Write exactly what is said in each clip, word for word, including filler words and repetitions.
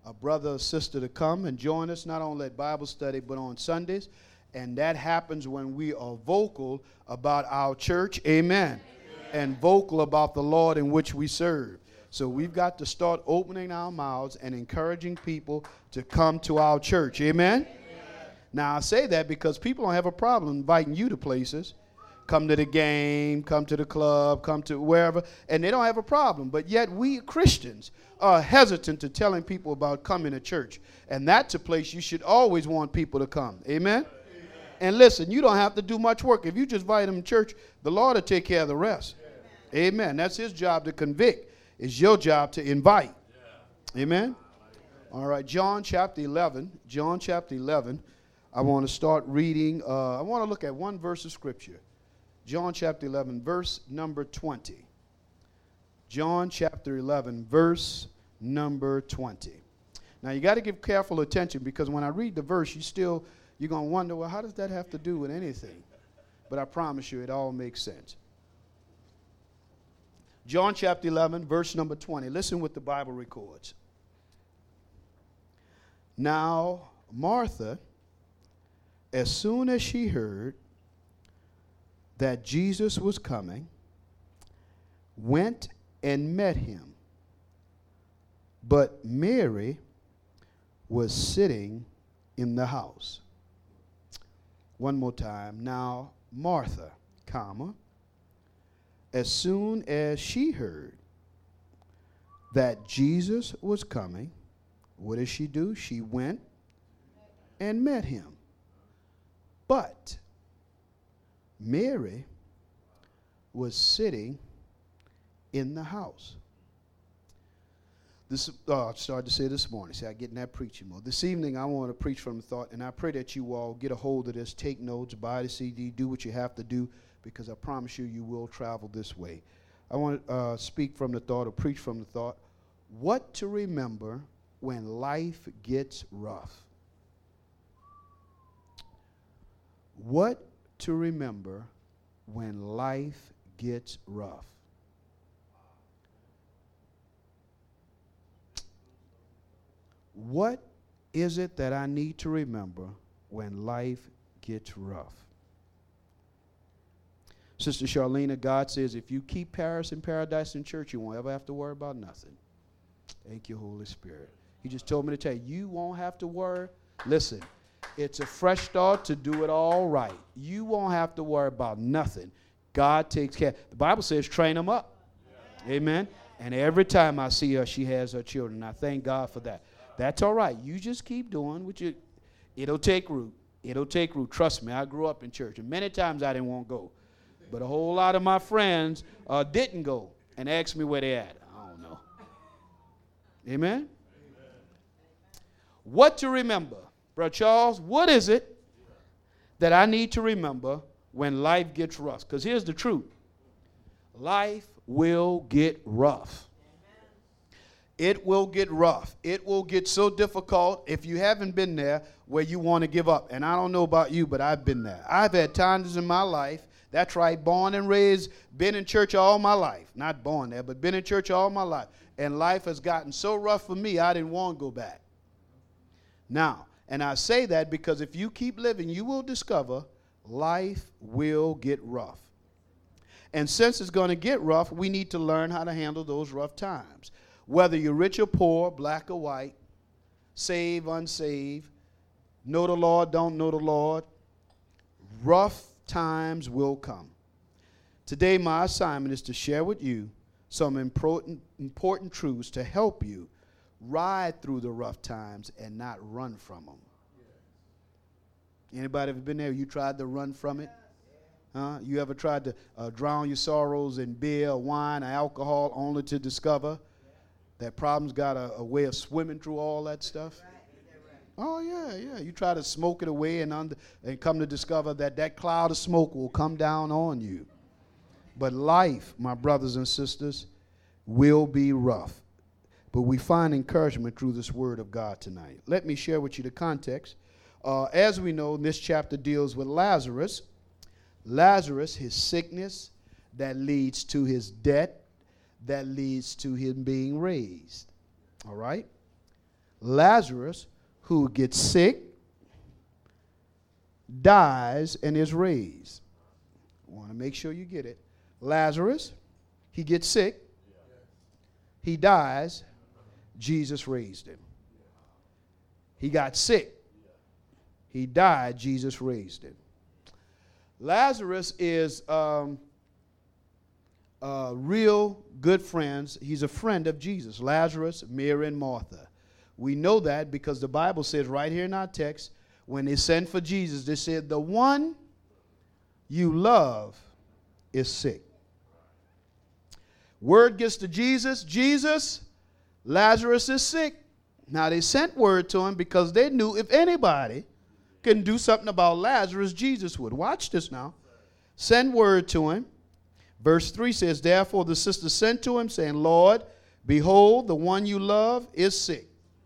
a brother or sister to come and join us, not only at Bible study, but on Sundays. And that happens when we are vocal about our church, amen, amen, and vocal about the Lord in which we serve. So we've got to start opening our mouths and encouraging people to come to our church, amen? Amen. Now, I say that because people don't have a problem inviting you to places. Come to the game, come to the club, come to wherever, and they don't have a problem. But yet we Christians are hesitant to telling people about coming to church. And that's a place you should always want people to come. Amen? Amen. And listen, you don't have to do much work. If you just invite them to church, the Lord will take care of the rest. Amen. Amen. That's his job to convict. It's your job to invite. Yeah. Amen? All right, John chapter eleven. John chapter eleven. I want to start reading. Uh, I want to look at one verse of Scripture. John chapter eleven, verse number twenty. John chapter eleven, verse number twenty. Now, you got to give careful attention because when I read the verse, you still, you're going to wonder, well, how does that have to do with anything? But I promise you, it all makes sense. John chapter eleven, verse number twenty. Listen what the Bible records. Now, Martha, as soon as she heard that Jesus was coming, went and met him. But Mary was sitting in the house. One more time. Now, Martha, comma, as soon as she heard that Jesus was coming, what did she do? She went and met him. But Mary was sitting in the house. This, uh, I started to say this morning. See, I get in that preaching mode. This evening, I want to preach from the thought, and I pray that you all get a hold of this, take notes, buy the C D, do what you have to do, because I promise you, you will travel this way. I want to uh, speak from the thought or preach from the thought, what to remember when life gets rough. What to remember when life gets rough. What is it that I need to remember when life gets rough? Sister Charlena, God says if you keep Paris and Paradise in church, you won't ever have to worry about nothing. Thank you, Holy Spirit. He just told me to tell you, you won't have to worry. Listen, it's a fresh start to do it all right. You won't have to worry about nothing. God takes care. The Bible says train them up. Yeah. Amen. And every time I see her, she has her children. I thank God for that. That's all right. You just keep doing what you, it'll take root. It'll take root. Trust me, I grew up in church. And many times I didn't want to go. But a whole lot of my friends uh, didn't go and asked me where they at. I don't know. Amen? Amen? What to remember? Brother Charles, what is it that I need to remember when life gets rough? Because here's the truth. Life will get rough. It will get rough. It will get so difficult if you haven't been there where you want to give up. And I don't know about you, but I've been there. I've had times in my life, that's right, born and raised, been in church all my life. Not born there, but been in church all my life. And life has gotten so rough for me, I didn't want to go back. Now, and I say that because if you keep living, you will discover life will get rough. And since it's going to get rough, we need to learn how to handle those rough times. Whether you're rich or poor, black or white, saved, unsaved, know the Lord, don't know the Lord, rough times will come. Today, my assignment is to share with you some important, important truths to help you ride through the rough times and not run from them. Anybody ever been there? You tried to run from it? Huh? You ever tried to uh, drown your sorrows in beer, wine, or alcohol only to discover that problem's got a, a way of swimming through all that stuff? Oh, yeah, yeah. You try to smoke it away and, under, and come to discover that that cloud of smoke will come down on you. But life, my brothers and sisters, will be rough. But we find encouragement through this word of God tonight. Let me share with you the context. Uh, as we know, this chapter deals with Lazarus. Lazarus, his sickness that leads to his death, that leads to him being raised. All right? Lazarus, who gets sick, dies, and is raised. I want to make sure you get it. Lazarus, he gets sick, he dies, Jesus raised him. He got sick, he died, Jesus raised him. Lazarus is um, uh, real good friends. He's a friend of Jesus. Lazarus, Mary, and Martha. We know that because the Bible says right here in our text, when they sent for Jesus, they said, the one you love is sick. Word gets to Jesus, Jesus, Lazarus is sick. Now they sent word to him because they knew if anybody can do something about Lazarus, Jesus would. Watch this now. Send word to him. Verse three says, therefore the sister sent to him, saying, Lord, behold, the one you love is sick.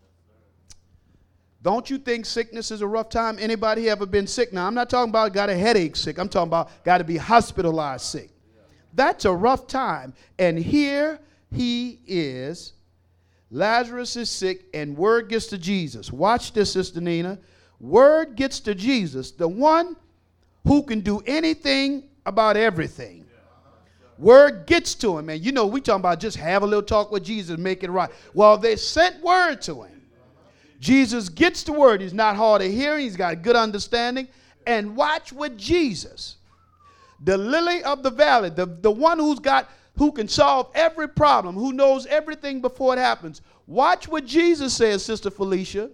Don't you think sickness is a rough time? Anybody ever been sick? Now, I'm not talking about got a headache sick. I'm talking about got to be hospitalized sick. That's a rough time. And here he is. Lazarus is sick, and word gets to Jesus. Watch this, Sister Nina. Word gets to Jesus, the one who can do anything about everything. Word gets to him. And you know, we talking about just have a little talk with Jesus, make it right. Well, they sent word to him. Jesus gets the word. He's not hard of hearing. He's got good understanding. And watch what Jesus, the lily of the valley, the, the one who's got, who can solve every problem, who knows everything before it happens. Watch what Jesus says, Sister Felicia.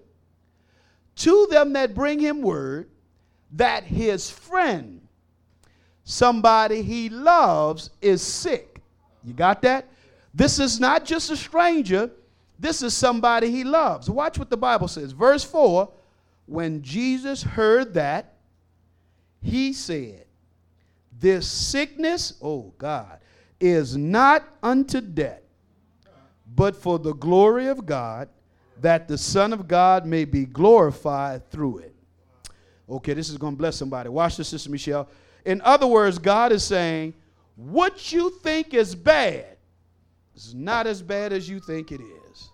To them that bring him word that his friend, somebody he loves, is sick. You got that? This is not just a stranger. This is somebody he loves. Watch what the Bible says. Verse four, when Jesus heard that, he said, this sickness, oh God, is not unto death, but for the glory of God, that the Son of God may be glorified through it. Okay, this is going to bless somebody. Watch this, Sister Michelle. In other words, God is saying, what you think is bad is not as bad as you think it is.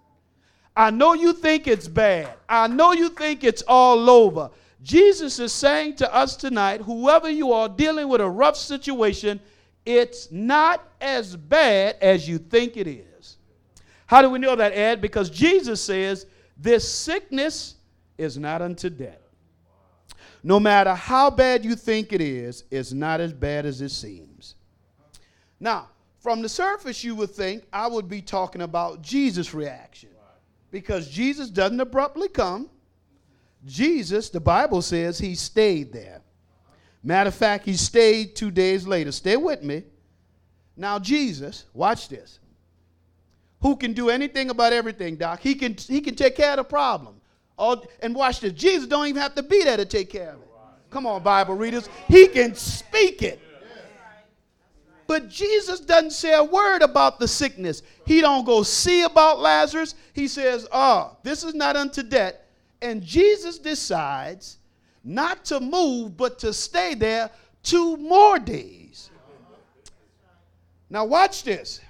I know you think it's bad. I know you think it's all over. Jesus is saying to us tonight, whoever you are dealing with a rough situation, it's not as bad as you think it is. How do we know that, Ed? Because Jesus says, this sickness is not unto death. No matter how bad you think it is, it's not as bad as it seems. Now, from the surface, you would think I would be talking about Jesus' reaction. Because Jesus doesn't abruptly come. Jesus, the Bible says, he stayed there. Matter of fact, he stayed two days later. Stay with me. Now, Jesus, watch this. Who can do anything about everything, Doc? He can, he can take care of the problem. All, and watch this. Jesus don't even have to be there to take care of it. Come on, Bible readers. He can speak it. But Jesus doesn't say a word about the sickness. He don't go see about Lazarus. He says, oh, this is not unto death. And Jesus decides not to move, but to stay there two more days. Now watch this.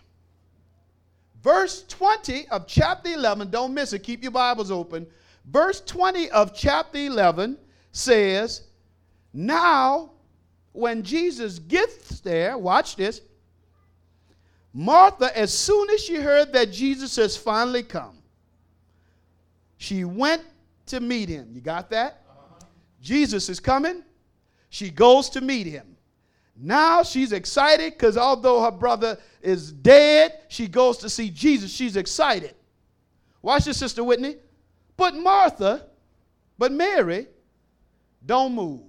Verse twenty of chapter eleven, don't miss it, keep your Bibles open. Verse twenty of chapter eleven says, now when Jesus gets there, watch this, Martha, as soon as she heard that Jesus has finally come, she went to meet him. You got that? Uh-huh. Jesus is coming. She goes to meet him. Now she's excited because although her brother is dead, she goes to see Jesus. She's excited. Watch this, Sister Whitney. But Martha, but Mary, don't move.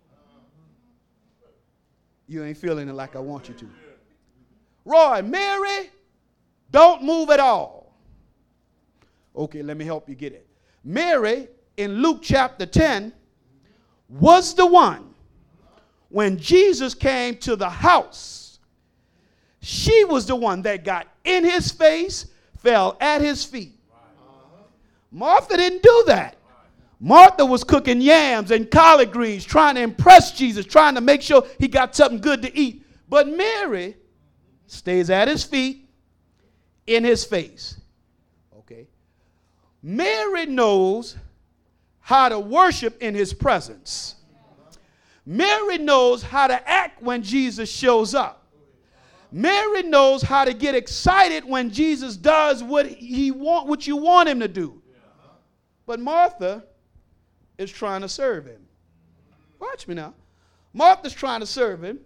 You ain't feeling it like I want you to. Roy, Mary, don't move at all. Okay, let me help you get it. Mary, in Luke chapter ten, was the one when Jesus came to the house. She was the one that got in his face, fell at his feet. Martha didn't do that. Martha was cooking yams and collard greens, trying to impress Jesus, trying to make sure he got something good to eat. But Mary stays at his feet, in his face. Okay. Mary knows how to worship in his presence. Mary knows how to act when Jesus shows up. Mary knows how to get excited when Jesus does what he want, what you want him to do. But Martha is trying to serve him. Watch me now. Martha's trying to serve him.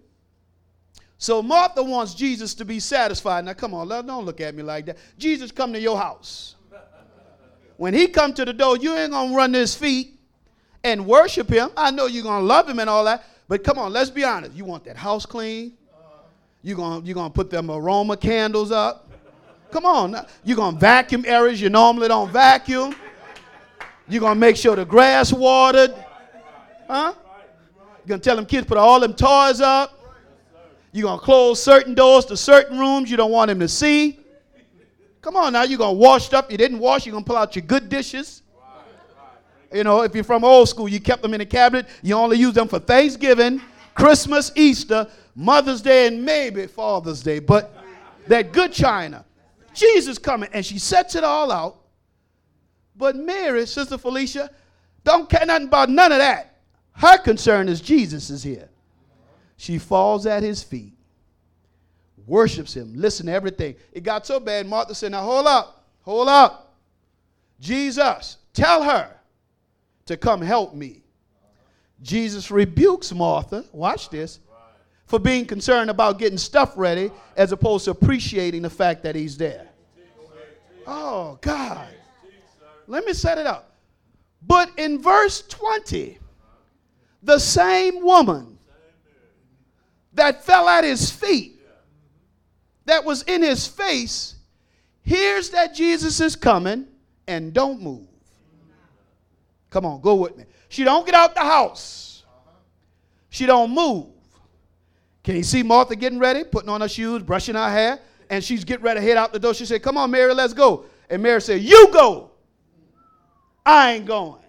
So Martha wants Jesus to be satisfied. Now come on, don't look at me like that. Jesus come to your house. When he come to the door, you ain't going to run to his feet and worship him. I know you're going to love him and all that. But come on, let's be honest. You want that house clean? You're going you're gonna put them aroma candles up? Come on. You're going to vacuum areas you normally don't vacuum? You're going to make sure the grass watered? Huh? You're going to tell them kids put all them toys up? You're going to close certain doors to certain rooms you don't want them to see? Come on now, you're going to wash stuff you didn't wash. You're going to pull out your good dishes. You know, if you're from old school, you kept them in the cabinet. You only use them for Thanksgiving, Christmas, Easter, Mother's Day, and maybe Father's Day. But that good china. Jesus coming, and she sets it all out. But Mary, Sister Felicia, don't care nothing about none of that. Her concern is Jesus is here. She falls at his feet, worships him, listen to everything. It got so bad, Martha said, now hold up, hold up. Jesus, tell her to come help me. Jesus rebukes Martha, watch this, for being concerned about getting stuff ready as opposed to appreciating the fact that he's there. Oh, God. Let me set it up. But in verse twenty, the same woman that fell at his feet, that was in his face, hears that Jesus is coming and don't move. Come on, go with me. She don't get out the house. She don't move. Can you see Martha getting ready, putting on her shoes, brushing her hair, and she's getting ready to head out the door. She said, come on, Mary, let's go. And Mary said, you go. I ain't going.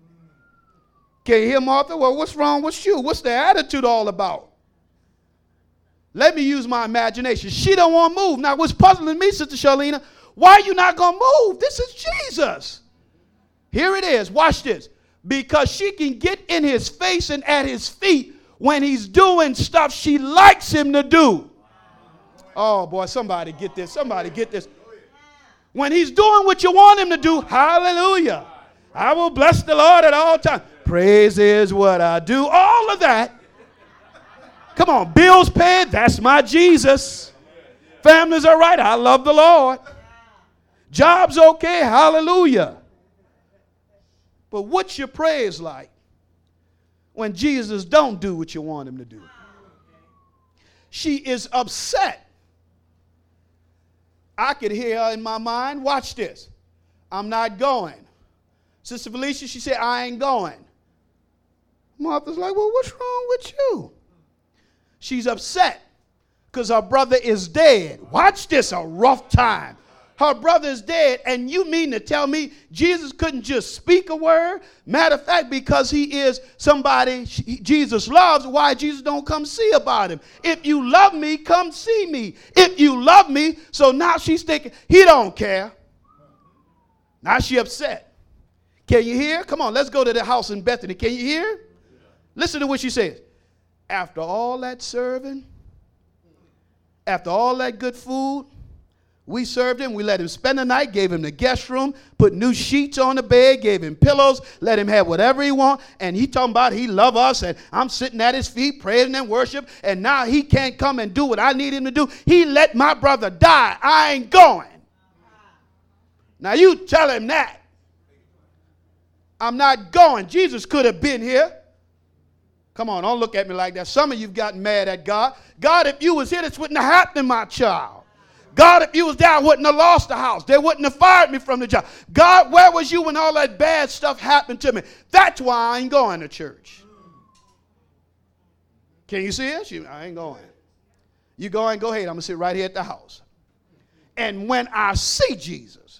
Can you hear Martha? Well, what's wrong with you? What's the attitude all about? Let me use my imagination. She don't want to move. Now, what's puzzling me, Sister Charlene, why are you not going to move? This is Jesus. Here it is. Watch this. Because she can get in his face and at his feet when he's doing stuff she likes him to do. Oh, boy, somebody get this. Somebody get this. When he's doing what you want him to do, hallelujah. I will bless the Lord at all times. Praise is what I do. All of that. Come on, bills paid, that's my Jesus. Families are right, I love the Lord. Job's okay, hallelujah. But what's your praise like when Jesus don't do what you want him to do? She is upset. I could hear her in my mind. Watch this. I'm not going. Sister Felicia, she said, I ain't going. Martha's like, well, what's wrong with you? She's upset because her brother is dead. Watch this, a rough time. Her brother is dead, and you mean to tell me Jesus couldn't just speak a word? Matter of fact, because he is somebody Jesus loves, why Jesus don't come see about him? If you love me, come see me. If you love me, so now she's thinking, he don't care. Now she upset. Can you hear? Come on, let's go to the house in Bethany. Can you hear? Listen to what she says. After all that serving, after all that good food, we served him. We let him spend the night, gave him the guest room, put new sheets on the bed, gave him pillows, let him have whatever he want. And he talking about he love us, and I'm sitting at his feet praising and worship, and now he can't come and do what I need him to do. He let my brother die. I ain't going. Now you tell him that. I'm not going. Jesus could have been here. Come on, don't look at me like that. Some of you've gotten mad at God. God, if you was here, this wouldn't have happened, my child. God, if you was there, I wouldn't have lost the house. They wouldn't have fired me from the job. God, where was you when all that bad stuff happened to me? That's why I ain't going to church. Can you see it? She, I ain't going. You go and go ahead. I'm going to sit right here at the house. And when I see Jesus,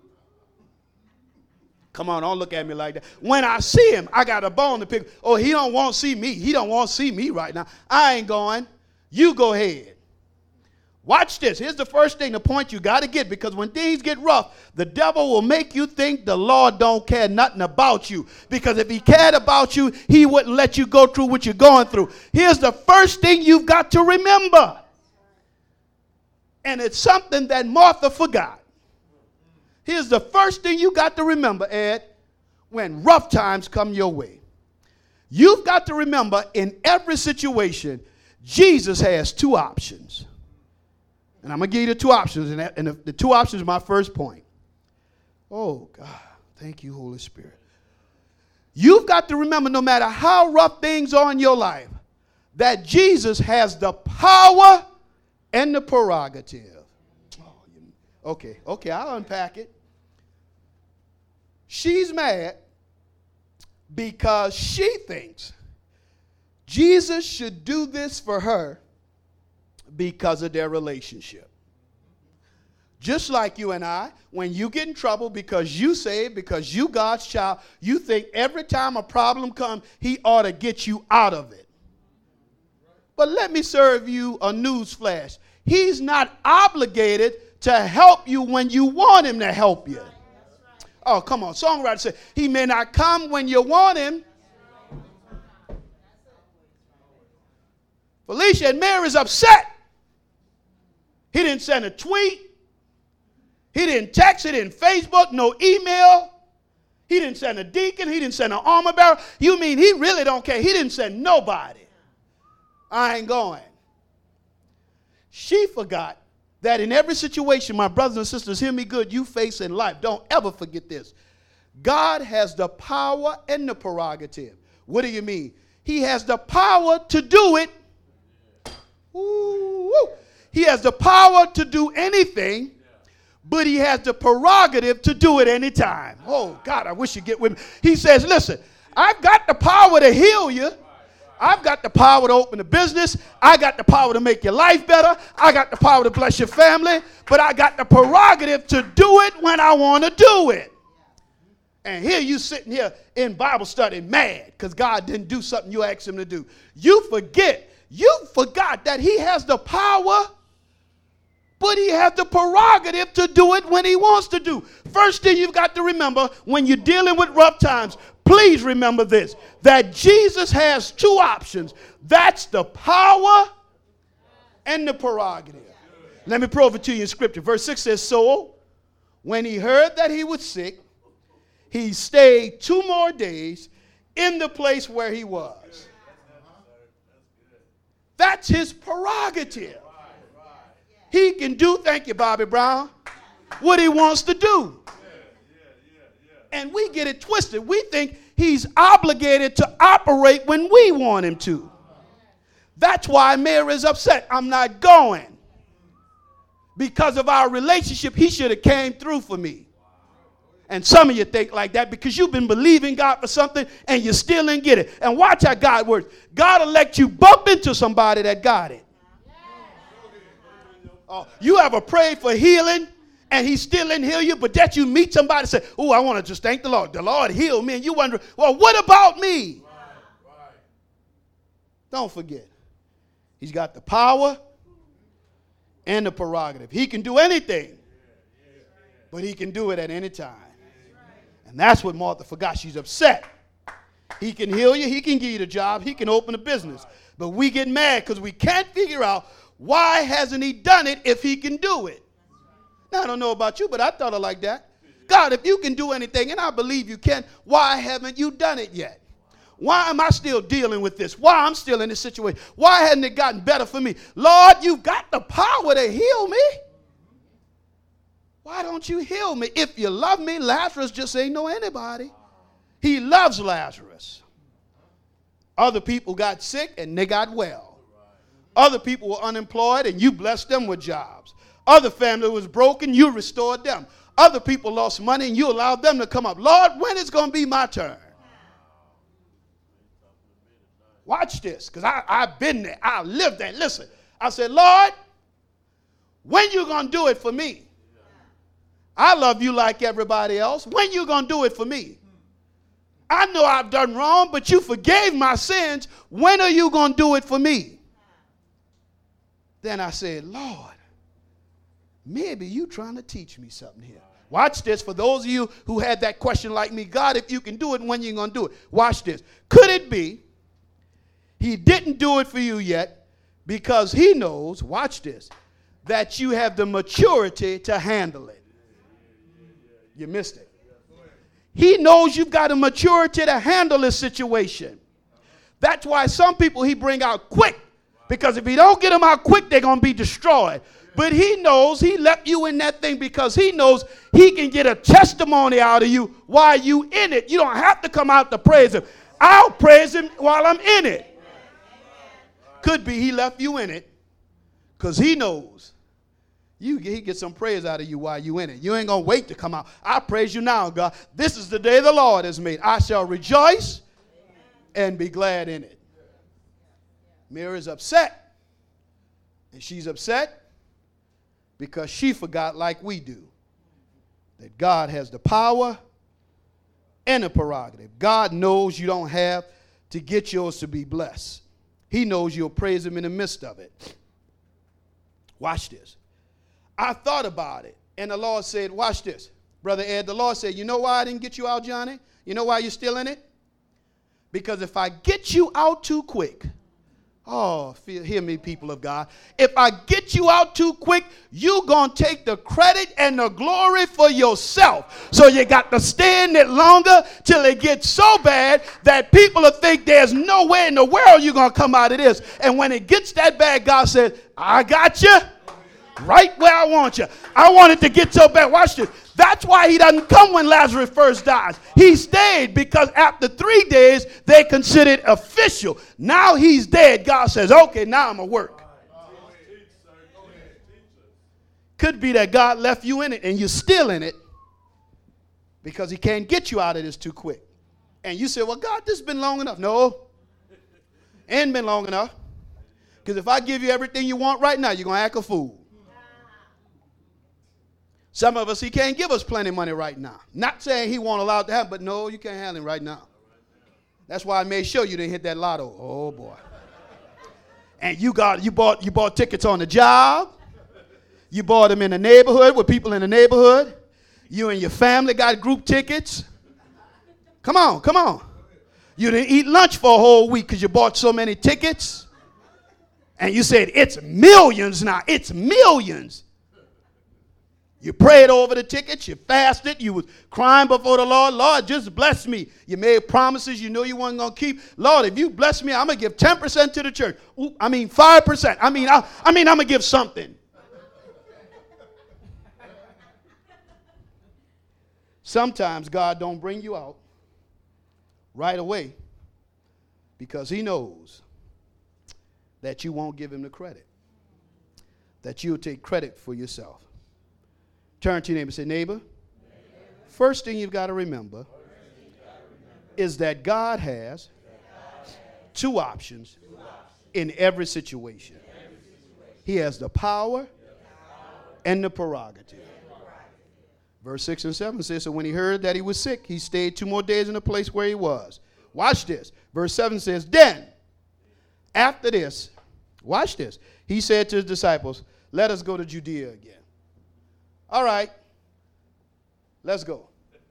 come on, don't look at me like that. When I see him, I got a bone to pick. Oh, he don't want to see me. He don't want to see me right now. I ain't going. You go ahead. Watch this. Here's the first thing, the point you got to get, because when things get rough, the devil will make you think the Lord don't care nothing about you. Because if he cared about you, he wouldn't let you go through what you're going through. Here's the first thing you've got to remember. And it's something that Martha forgot. Here's the first thing you got to remember, Ed, when rough times come your way. You've got to remember, in every situation, Jesus has two options. And I'm going to give you the two options, and, that, and the, the two options are my first point. Oh, God. Thank you, Holy Spirit. You've got to remember, no matter how rough things are in your life, that Jesus has the power and the prerogative. Oh, okay, okay, I'll unpack it. She's mad because she thinks Jesus should do this for her because of their relationship. Just like you and I, when you get in trouble because you saved, because you God's child, you think every time a problem comes, he ought to get you out of it. But let me serve you a news flash. He's not obligated to help you when you want him to help you. Oh, come on. Songwriter said, he may not come when you want him. Felicia and Mary's upset. He didn't send a tweet. He didn't text. He didn't Facebook. No email. He didn't send a deacon. He didn't send an armor bearer. You mean he really don't care? He didn't send nobody. I ain't going. She forgot that in every situation, my brothers and sisters, hear me good, you face in life. Don't ever forget this. God has the power and the prerogative. What do you mean? He has the power to do it. Ooh, woo. He has the power to do anything, but he has the prerogative to do it anytime. Oh, God, I wish you'd get with me. He says, listen, I've got the power to heal you. I've got the power to open a business. I got the power to make your life better. I got the power to bless your family. But I got the prerogative to do it when I want to do it. And here you sitting here in Bible study mad because God didn't do something you asked him to do. You forget. You forgot that he has the power, but he has the prerogative to do it when he wants to do. First thing you've got to remember when you're dealing with rough times, please remember this, that Jesus has two options. That's the power and the prerogative. Let me prove it to you in Scripture. Verse six says, so when he heard that he was sick, he stayed two more days in the place where he was. That's his prerogative. He can do, thank you, Bobby Brown, what he wants to do. And we get it twisted. We think he's obligated to operate when we want him to. That's why Mary's upset. I'm not going. Because of our relationship, he should have came through for me. And some of you think like that because you've been believing God for something and you still didn't get it. And watch how God works. God will let you bump into somebody that got it. Oh, you ever prayed for healing and he still didn't heal you, but that you meet somebody and say, oh, I want to just thank the Lord. The Lord healed me. And you wonder, well, what about me? Right, right. Don't forget. He's got the power and the prerogative. He can do anything, but he can do it at any time. And that's what Martha forgot. She's upset. He can heal you. He can give you the job. He can open a business. But we get mad because we can't figure out why hasn't he done it if he can do it. Now, I don't know about you, but I thought of like that. God, if you can do anything, and I believe you can, why haven't you done it yet? Why am I still dealing with this? Why I'm still in this situation? Why hasn't it gotten better for me? Lord, you've got the power to heal me. Why don't you heal me? If you love me, Lazarus just ain't know anybody. He loves Lazarus. Other people got sick and they got well. Other people were unemployed and you blessed them with jobs. Other family was broken, you restored them. Other people lost money and you allowed them to come up. Lord, when is going to be my turn? Watch this, because I've been there. I lived there. Listen, I said, Lord, when you going to do it for me? I love you like everybody else. When you going to do it for me? I know I've done wrong, but you forgave my sins. When are you going to do it for me? Then I said, Lord, maybe you trying to teach me something here. Watch this. For those of you who had that question like me, God, if you can do it, when you going to do it? Watch this. Could it be he didn't do it for you yet because he knows, watch this, that you have the maturity to handle it? You missed it. He knows you've got a maturity to handle this situation. That's why some people he bring out quick, because if he don't get them out quick, they're going to be destroyed. But he knows he left you in that thing because he knows he can get a testimony out of you while you in it. You don't have to come out to praise him. I'll praise him while I'm in it. Could be he left you in it because he knows you he get some praise out of you while you in it. You ain't going to wait to come out. I praise you now, God. This is the day the Lord has made. I shall rejoice and be glad in it. Miriam's upset. And she's upset because she forgot, like we do, that God has the power and the prerogative. God knows you don't have to get yours to be blessed. He knows you'll praise him in the midst of it. Watch this. I thought about it, and the Lord said, watch this. Brother Ed, the Lord said, you know why I didn't get you out, Johnny? You know why you're still in it? Because if I get you out too quick, oh, feel, hear me, people of God. If I get you out too quick, you're going to take the credit and the glory for yourself. So you got to stay in it longer till it gets so bad that people will think there's no way in the world you're going to come out of this. And when it gets that bad, God says, I got you right where I want you. I want it to get so bad. Watch this. That's why he doesn't come when Lazarus first dies. He stayed because after three days, they considered official. Now he's dead. God says, okay, now I'm going to work. Could be that God left you in it and you're still in it because he can't get you out of this too quick. And you say, well, God, this has been long enough. No, ain't been long enough. Because if I give you everything you want right now, you're going to act a fool. Some of us, he can't give us plenty of money right now. Not saying he won't allow it to happen, but no, you can't handle it right now. That's why I made sure you didn't hit that lotto. Oh, boy. And you got you bought you bought tickets on the job. You bought them in the neighborhood with people in the neighborhood. You and your family got group tickets. Come on, come on. You didn't eat lunch for a whole week because you bought so many tickets. And you said, it's millions now. It's millions. You prayed over the tickets. You fasted. You was crying before the Lord. Lord, just bless me. You made promises you know you weren't going to keep. Lord, if you bless me, I'm going to give ten percent to the church. Ooh, I mean, five percent. I mean, I, I mean, I'm going to give something. Sometimes God don't bring you out right away because he knows that you won't give him the credit, that you'll take credit for yourself. Turn to your neighbor and say, neighbor, neighbor. First thing you've got to remember, got to remember is that God has, that God has two, options two options in every situation. In every situation. He has the power, the power and the prerogative. And prerogative. Verse six and seven says, so when he heard that he was sick, he stayed two more days in the place where he was. Watch this. Verse seven says, then, after this, watch this, he said to his disciples, let us go to Judea again. All right, let's go.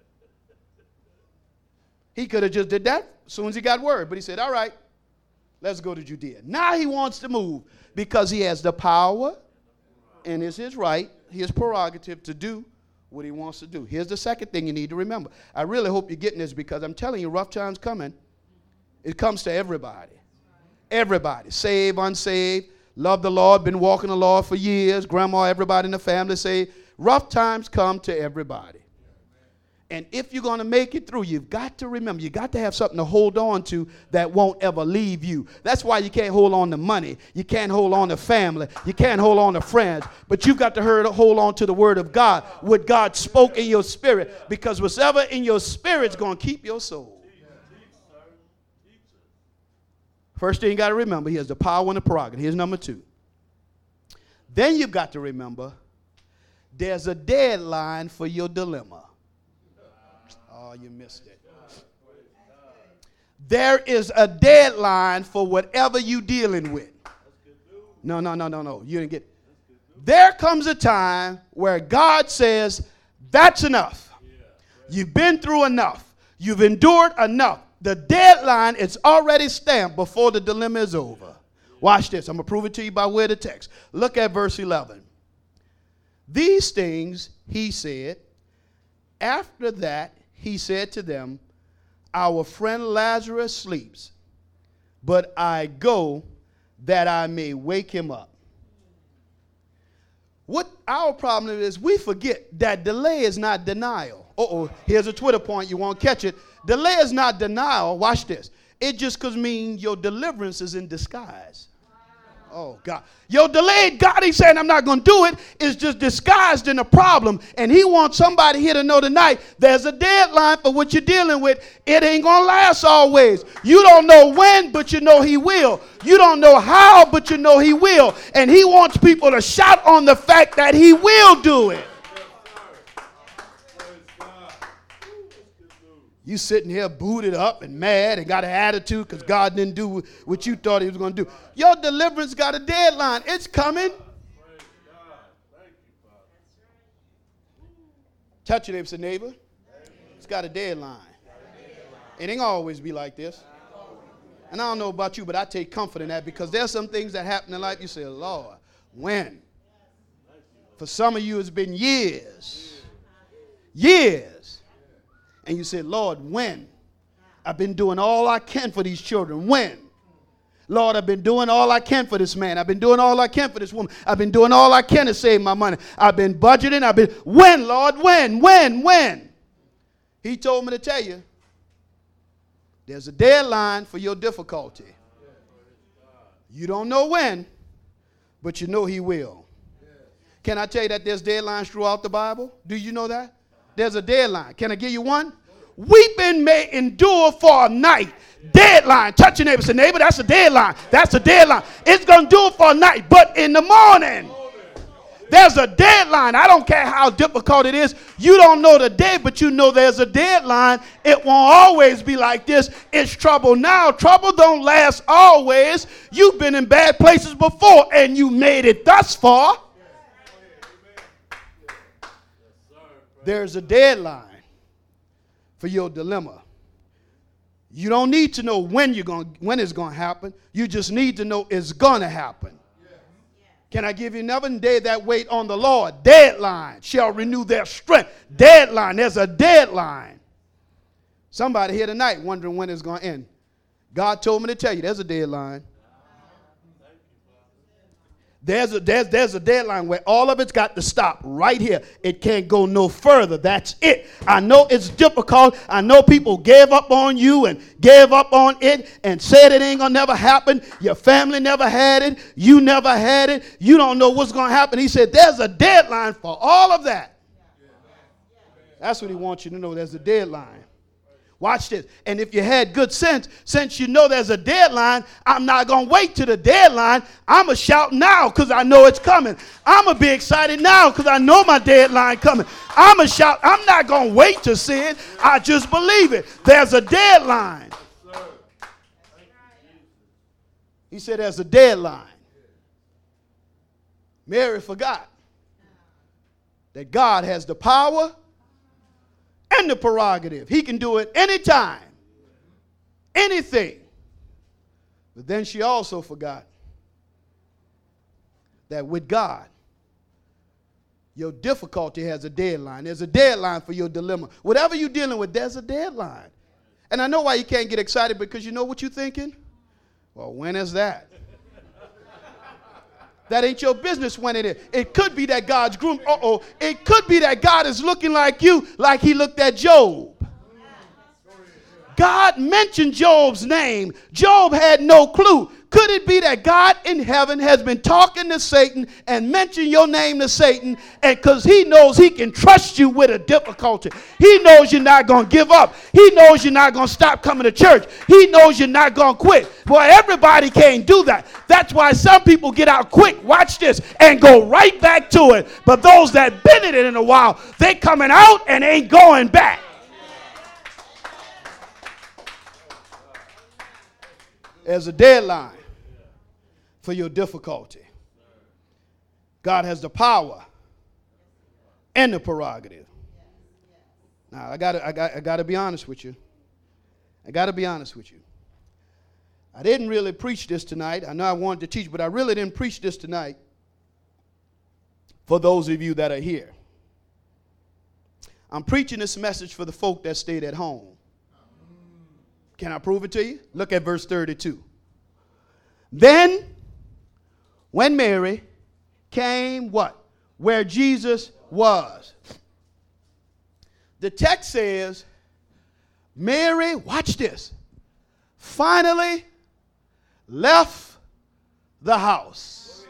He could have just did that as soon as he got word, but he said, all right, let's go to Judea. Now he wants to move because he has the power and it's his right, his prerogative to do what he wants to do. Here's the second thing you need to remember. I really hope you're getting this because I'm telling you, rough times coming. It comes to everybody. Everybody, saved, unsaved, love the Lord, been walking the Lord for years, grandma, everybody in the family saved. Rough times come to everybody. And if you're going to make it through, you've got to remember, you got to have something to hold on to that won't ever leave you. That's why you can't hold on to money. You can't hold on to family. You can't hold on to friends. But you've got to hold on to the word of God, what God spoke in your spirit, because whatever in your spirit is going to keep your soul. First thing you got to remember, he has the power and the prerogative. Here's number two. Then you've got to remember, there's a deadline for your dilemma. Oh, you missed it. There is a deadline for whatever you're dealing with. No, no, no, no, no. You didn't get it. There comes a time where God says, that's enough. You've been through enough. You've endured enough. The deadline is already stamped before the dilemma is over. Watch this. I'm going to prove it to you by way of the text. Look at verse eleven. These things he said. After that, he said to them, our friend Lazarus sleeps, but I go that I may wake him up. What our problem is, we forget that delay is not denial. Uh-oh, here's a Twitter point. You won't catch it. Delay is not denial. Watch this. It just could mean your deliverance is in disguise. Oh, God. Your delayed God, he's saying, I'm not going to do it, is just disguised in a problem. And he wants somebody here to know tonight there's a deadline for what you're dealing with. It ain't going to last always. You don't know when, but you know he will. You don't know how, but you know he will. And he wants people to shout on the fact that he will do it. You sitting here booted up and mad and got an attitude because God didn't do what you thought he was going to do. Your deliverance got a deadline. It's coming. Touch your neighbor, say, neighbor. It's got a deadline. It ain't always be like this. And I don't know about you, but I take comfort in that because there's some things that happen in life. You say, Lord, when? For some of you, it's been years. Years. And you say, Lord, when? I've been doing all I can for these children. When? Lord, I've been doing all I can for this man. I've been doing all I can for this woman. I've been doing all I can to save my money. I've been budgeting. I've been, when, Lord, when, when, when? He told me to tell you, there's a deadline for your difficulty. You don't know when, but you know he will. Can I tell you that there's deadlines throughout the Bible? Do you know that? There's a deadline. Can I give you one? Weeping may endure for a night. Deadline. Touch your neighbor. Say, neighbor, that's a deadline. That's a deadline. It's going to do it for a night. But in the morning, there's a deadline. I don't care how difficult it is. You don't know the day, but you know there's a deadline. It won't always be like this. It's trouble now. Trouble don't last always. You've been in bad places before, and you made it thus far. There's a deadline for your dilemma. You don't need to know when you're going when it's going to happen. You just need to know it's going to happen. Can I give you another? Day that wait on the Lord, deadline, shall renew their strength. Deadline. There's a deadline. Somebody here tonight wondering when it's going to end. God told me to tell you there's a deadline. There's a, there's, there's a deadline where all of it's got to stop right here. It can't go no further. That's it. I know it's difficult. I know people gave up on you and gave up on it and said it ain't going to never happen. Your family never had it. You never had it. You don't know what's going to happen. He said there's a deadline for all of that. That's what he wants you to know. There's a deadline. Watch this. And if you had good sense, since you know there's a deadline, I'm not going to wait till the deadline. I'm going to shout now because I know it's coming. I'm going to be excited now because I know my deadline coming. I'm going to shout. I'm not going to wait to see it. I just believe it. There's a deadline. He said there's a deadline. Mary forgot that God has the power and the prerogative. He can do it anytime, anything. But then she also forgot that with God, your difficulty has a deadline. There's a deadline for your dilemma. Whatever you're dealing with, there's a deadline. And I know why you can't get excited, because you know what you're thinking? Well, when is that? That ain't your business when it is. It could be that God's groom. Uh-oh. It could be that God is looking like you, like he looked at Job. God mentioned Job's name. Job had no clue. Could it be that God in heaven has been talking to Satan and mentioned your name to Satan, and because he knows he can trust you with a difficulty? He knows you're not going to give up. He knows you're not going to stop coming to church. He knows you're not going to quit. Well, everybody can't do that. That's why some people get out quick, watch this, and go right back to it. But those that been in it in a while, they coming out and ain't going back. There's a deadline for your difficulty. God has the power and the prerogative. Now, I got I got I got to be honest with you. I got to be honest with you. I didn't really preach this tonight. I know I wanted to teach, but I really didn't preach this tonight for those of you that are here. I'm preaching this message for the folk that stayed at home. Can I prove it to you? Look at verse thirty-two. Then, when Mary came, what? Where Jesus was. The text says, Mary, watch this, finally left the house.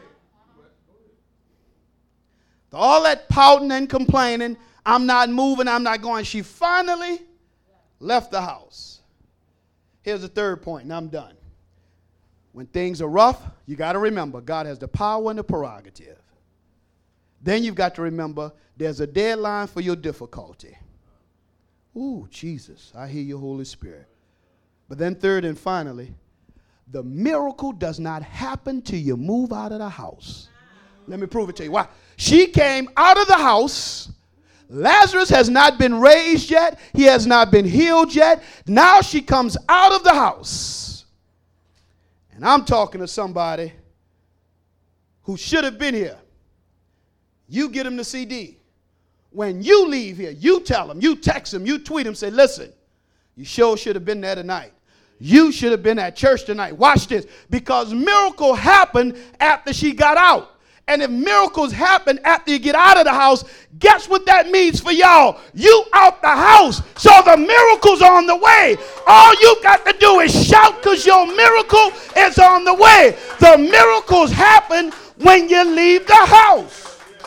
All that pouting and complaining, I'm not moving, I'm not going. She finally left the house. Here's the third point, and I'm done. When things are rough, you got to remember God has the power and the prerogative. Then you've got to remember there's a deadline for your difficulty. Ooh, Jesus, I hear you, Holy Spirit. But then third and finally, the miracle does not happen till you move out of the house. Let me prove it to you. Why? She came out of the house. Lazarus has not been raised yet. He has not been healed yet. Now she comes out of the house. And I'm talking to somebody who should have been here. You get him the C D. When you leave here, you tell him, you text him, you tweet him, say, listen, you sure should have been there tonight. You should have been at church tonight. Watch this. Because miracle happened after she got out. And if miracles happen after you get out of the house, guess what that means for y'all? You out the house. So the miracle's on the way. All you got to do is shout because your miracle is on the way. The miracles happen when you leave the house.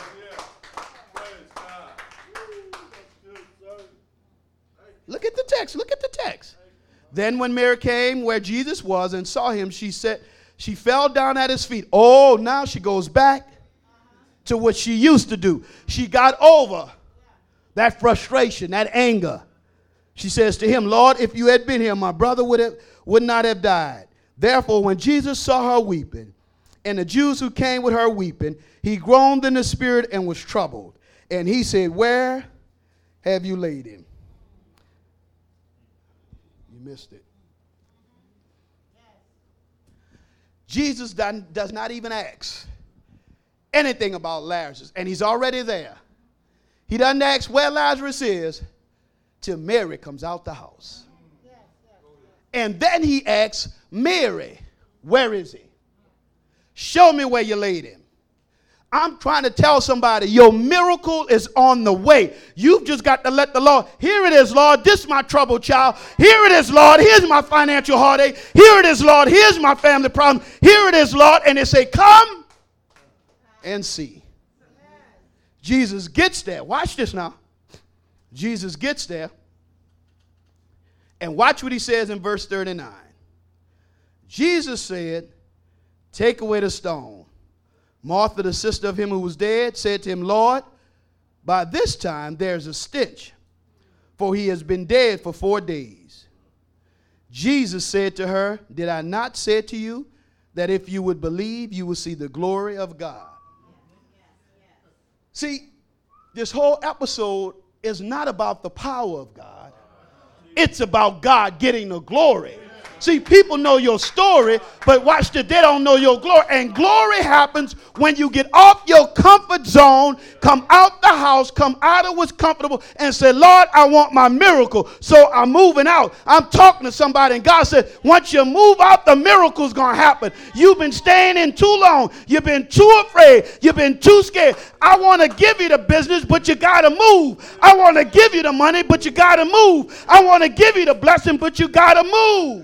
Look at the text. Look at the text. Then when Mary came where Jesus was and saw him, she said, she fell down at his feet. Oh, now she goes back to what she used to do. She got over that frustration, that anger. She says to him, Lord, if you had been here, my brother would have, would not have died. Therefore, when Jesus saw her weeping, and the Jews who came with her weeping, he groaned in the spirit and was troubled. And he said, where have you laid him? You missed it. Jesus does not even ask anything about Lazarus, and he's already there. He doesn't ask where Lazarus is till Mary comes out the house. And then he asks Mary, where is he? Show me where you laid him. I'm trying to tell somebody your miracle is on the way. You've just got to let the Lord, here it is, Lord, this is my troubled child. Here it is, Lord, here's my financial heartache. Here it is, Lord, here's my family problem. Here it is, Lord, and they say, come and see. Jesus gets there. Watch this now. Jesus gets there. And watch what he says in verse thirty-nine. Jesus said, take away the stone. Martha, the sister of him who was dead, said to him, Lord, by this time there's a stench, for he has been dead for four days. Jesus said to her, did I not say to you that if you would believe, you will see the glory of God? See, this whole episode is not about the power of God. It's about God getting the glory. See, people know your story, but watch this, they don't know your glory. And glory happens when you get off your comfort zone, come out the house, come out of what's comfortable, and say, Lord, I want my miracle. So I'm moving out. I'm talking to somebody, and God said, once you move out, the miracle's going to happen. You've been staying in too long. You've been too afraid. You've been too scared. I want to give you the business, but you got to move. I want to give you the money, but you got to move. I want to give you the blessing, but you got to move.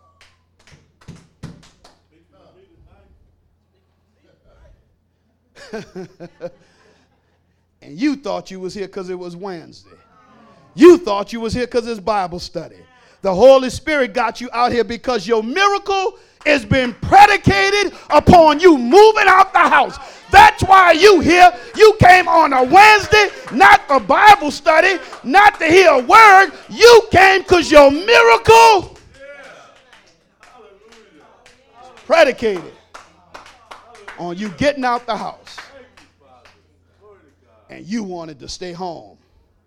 And you thought you was here because it was Wednesday. You thought you was here because it's Bible study. The Holy Spirit got you out here because your miracle is being predicated upon you moving out the house. That's why you here. You came on a Wednesday, not for Bible study, not to hear a word. You came because your miracle is predicated on you getting out the house. and you wanted to stay home.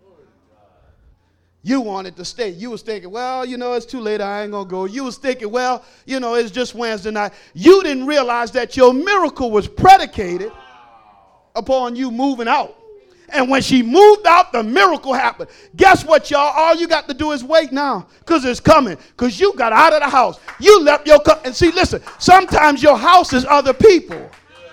You wanted to stay. You was thinking, well, you know, it's too late. I ain't going to go. You was thinking, well, you know, it's just Wednesday night. You didn't realize that your miracle was predicated upon you moving out. And when she moved out, the miracle happened. Guess what, y'all? All you got to do is wait now, because it's coming. Because you got out of the house. You left your co- and see, listen, sometimes your house is other people.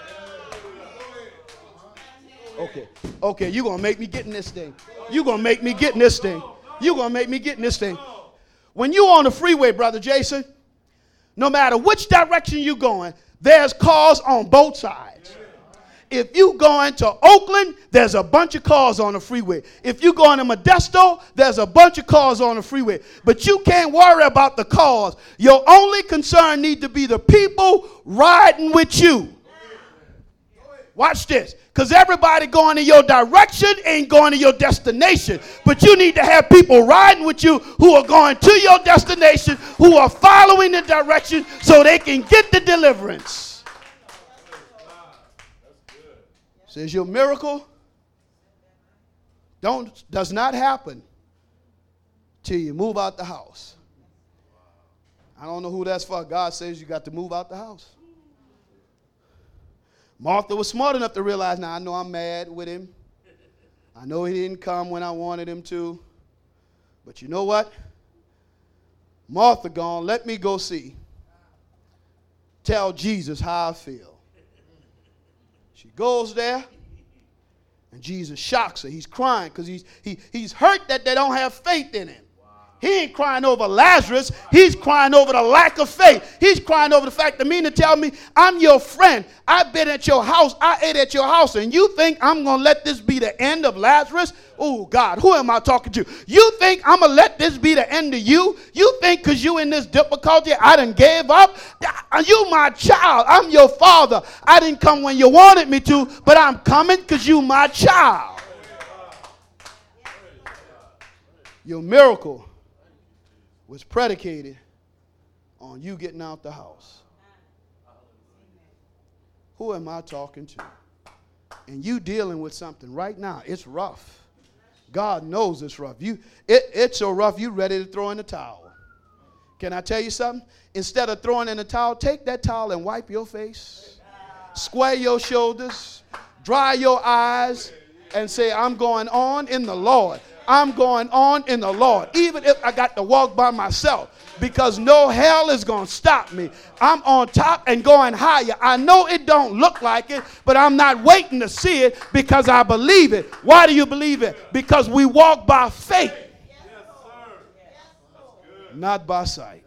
Okay, okay, you're going to make me get in this thing. You're going to make me get in this thing. You're going to make me get in this thing. When you're on the freeway, Brother Jason, no matter which direction you're going, there's cars on both sides. If you going to Oakland, there's a bunch of cars on the freeway. If you going to Modesto, there's a bunch of cars on the freeway. But you can't worry about the cars. Your only concern need to be the people riding with you. Watch this. Because everybody going in your direction ain't going to your destination. But you need to have people riding with you who are going to your destination, who are following the direction so they can get the deliverance. Says your miracle don't does not happen till you move out the house. I don't know who that's for. God says you got to move out the house. Martha was smart enough to realize, now I know I'm mad with him. I know he didn't come when I wanted him to. But you know what? Martha gone, let me go see. Tell Jesus how I feel. She goes there, and Jesus shocks her. He's crying because he's, he, he's hurt that they don't have faith in him. He ain't crying over Lazarus. He's crying over the lack of faith. He's crying over the fact that mean to tell me, I'm your friend. I've been at your house. I ate at your house. And you think I'm going to let this be the end of Lazarus? Oh, God, who am I talking to? You think I'm going to let this be the end of you? You think because you in this difficulty, I done gave up? You my child. I'm your father. I didn't come when you wanted me to, but I'm coming because you my child. Your miracle was predicated on you getting out the house. Who am I talking to? And you dealing with something right now. It's rough. God knows it's rough. You, it, it's so rough you ready to throw in the towel. Can I tell you something? Instead of throwing in the towel, take that towel and wipe your face. Square your shoulders. Dry your eyes. And say, I'm going on in the Lord. I'm going on in the Lord, even if I got to walk by myself, because no hell is going to stop me. I'm on top and going higher. I know it don't look like it, but I'm not waiting to see it because I believe it. Why do you believe it? Because we walk by faith, not by sight.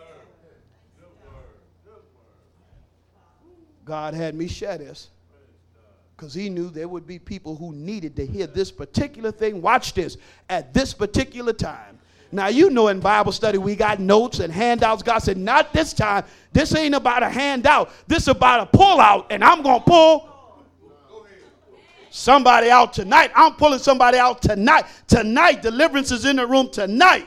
God had me share this because he knew there would be people who needed to hear this particular thing. Watch this. At this particular time. Now, you know in Bible study we got notes and handouts. God said, not this time. This ain't about a handout. This is about a pull out. And I'm going to pull somebody out tonight. I'm pulling somebody out tonight. Tonight, deliverance is in the room tonight.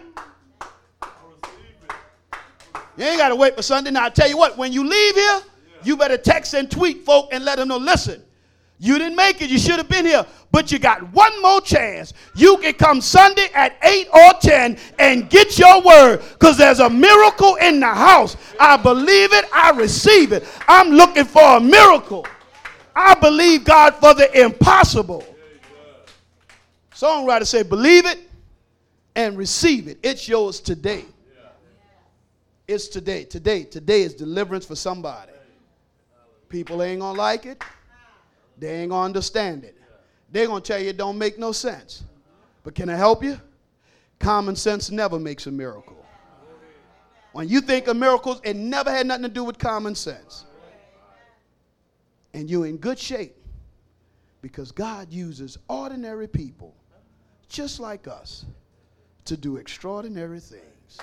You ain't got to wait for Sunday. Now, I tell you what, when you leave here, you better text and tweet folk and let them know, listen, you didn't make it. You should have been here. But you got one more chance. You can come Sunday at eight or ten and get your word, because there's a miracle in the house. I believe it. I receive it. I'm looking for a miracle. I believe God for the impossible. Songwriter say, believe it and receive it. It's yours today. It's today. Today. Today is deliverance for somebody. People ain't going to like it. They ain't going to understand it. They're going to tell you it don't make no sense. But can I help you? Common sense never makes a miracle. When you think of miracles, it never had nothing to do with common sense. And you're in good shape because God uses ordinary people just like us to do extraordinary things.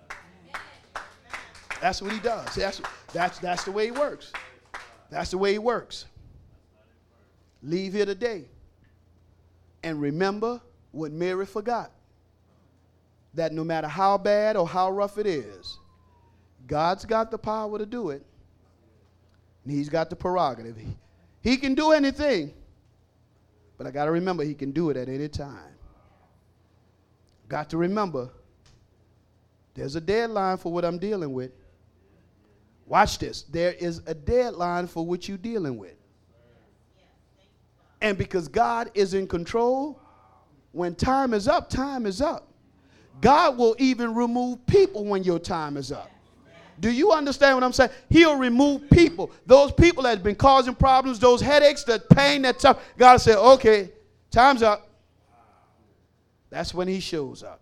That's what he does. That's, that's, that's the way he works. That's the way he works. Leave here today and remember what Mary forgot. That no matter how bad or how rough it is, God's got the power to do it. And he's got the prerogative. He, he can do anything, But I got to remember he can do it at any time. Got to remember there's a deadline for what I'm dealing with. Watch this. There is a deadline for what you're dealing with. And because God is in control, when time is up, time is up. God will even remove people when your time is up. Do you understand what I'm saying? He'll remove people. Those people that have been causing problems, those headaches, that pain, that stuff. God said, okay, time's up. That's when he shows up.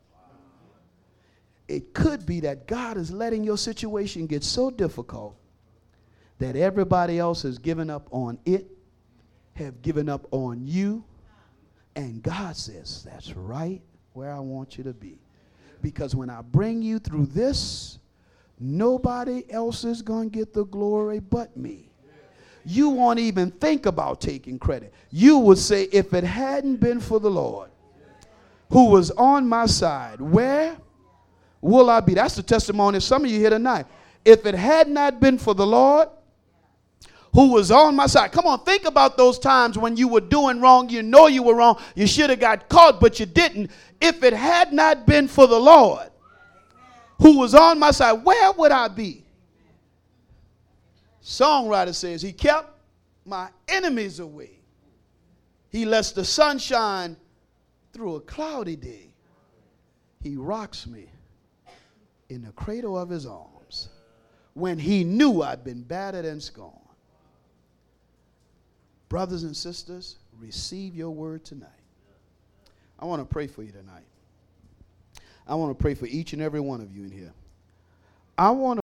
It could be that God is letting your situation get so difficult that everybody else has given up on it, have given up on you, and God says, that's right where I want you to be. Because when I bring you through this, nobody else is going to get the glory but me. You won't even think about taking credit. You would say, if it hadn't been for the Lord who was on my side, where will I be? That's the testimony of some of you here tonight. If it had not been for the Lord who was on my side. Come on, think about those times when you were doing wrong. You know you were wrong. You should have got caught, but you didn't. If it had not been for the Lord who was on my side, where would I be? Songwriter says, he kept my enemies away. He lets the sun shine through a cloudy day. He rocks me in the cradle of his arms when he knew I'd been battered and scorned. Brothers and sisters, receive your word tonight. I want to pray for you tonight. I want to pray for each and every one of you in here. I want to